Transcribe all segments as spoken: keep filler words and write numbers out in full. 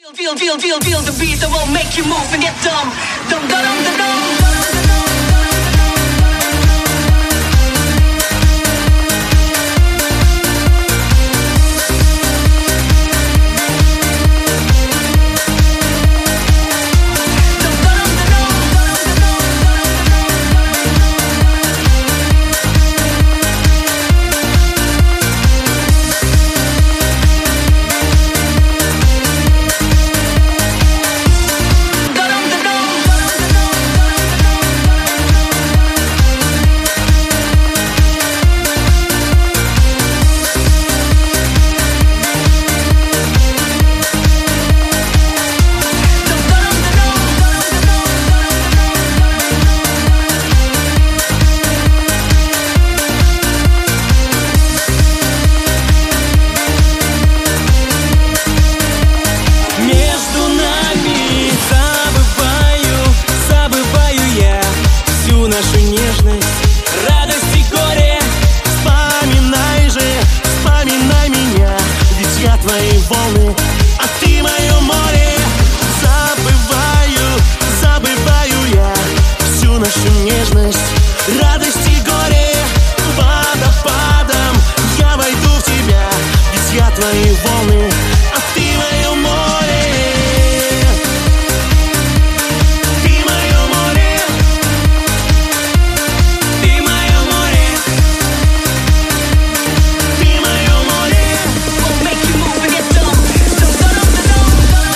Feel, feel, feel, feel the beat that will make you move and get dumb. Dum, dum, dum, dum, dum. Твои волны, а ты мое море. Забываю, забываю я всю нашу нежность, радость и горе. Водопадом я войду в тебя, ведь я твои волны, а ты мое море. Ты мое море. Ты мое море. Ты мое море. Will make you move and get dumb. Dum, dum, dum, dum, dum.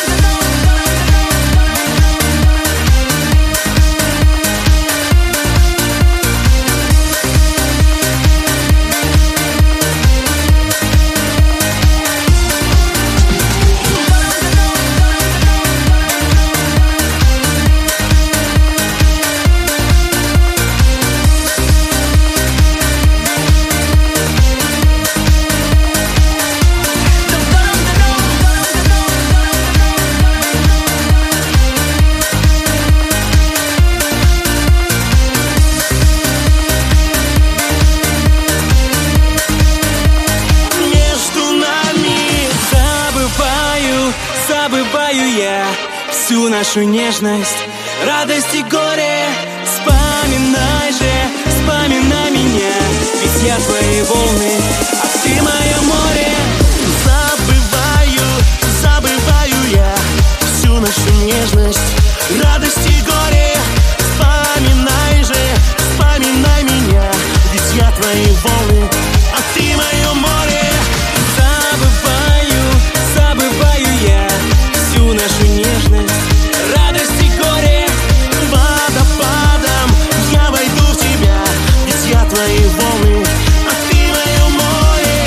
Забываю я всю нашу нежность, радость и горе. Вспоминай же, вспоминай меня, ведь я твои волны, а ты мое море. Забываю, забываю я всю нашу нежность, радость и горе. Вспоминай же, вспоминай меня, ведь я твои волны, а ты мое море. Забываю, забываю я всю нашу нежность, радость и горе. Водопадом я войду в тебя, ведь я твои волны, а ты мое море.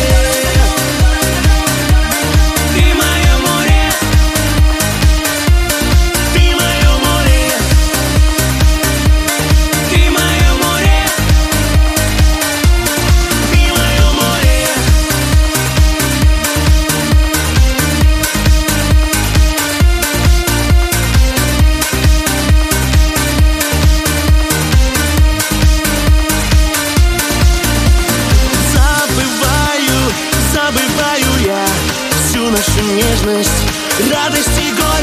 Ты мое море. Ты мое море. Ты мое море. Ты мое море. Забываю, забываю я всю нашу нежность, радость и горе.